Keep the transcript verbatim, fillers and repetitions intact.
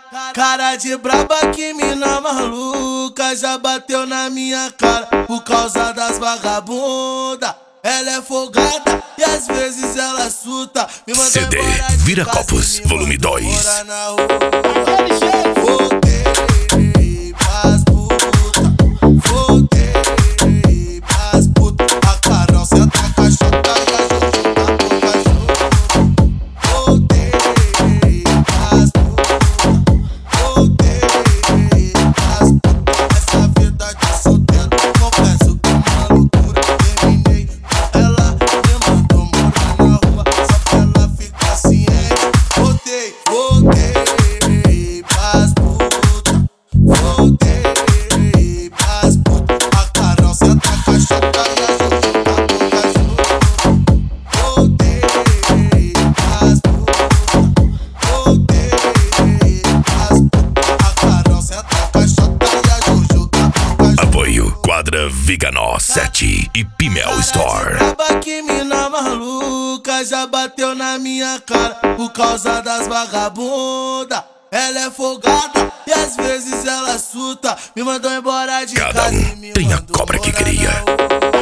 Cara de braba, que mina maluca, já bateu na minha cara por causa das vagabunda. Ela é folgada e às vezes ela surta. Me mandou C D embora de Viracopos, casa, volume dois. morar na rua. Voltei pras puta, voltei pras puta. A Carol senta a caixota e a Juju na boca junto. Voltei pras puta, voltei pras puta. Essa vida de solteiro, confesso que é uma loucura. Terminei com ela, me mandou morar na rua, só pra ela ficar ciente. Voltei, voltei pras puta, voltei pras puta. A Carol senta a caixota e a Juju na boca junto. Voltei pras puta, voltei pras puta. A Carol senta a caixota e a Juju na boca junto. Apoio Quadra Viganó sete e Pimel Store. Braba, que mina maluca, já bateu na minha cara por causa das vagabunda. Ela é folgada e às vezes ela surta. Me mandou embora de Cada casa um e me tem a mandou cobra que morar cria. na rua.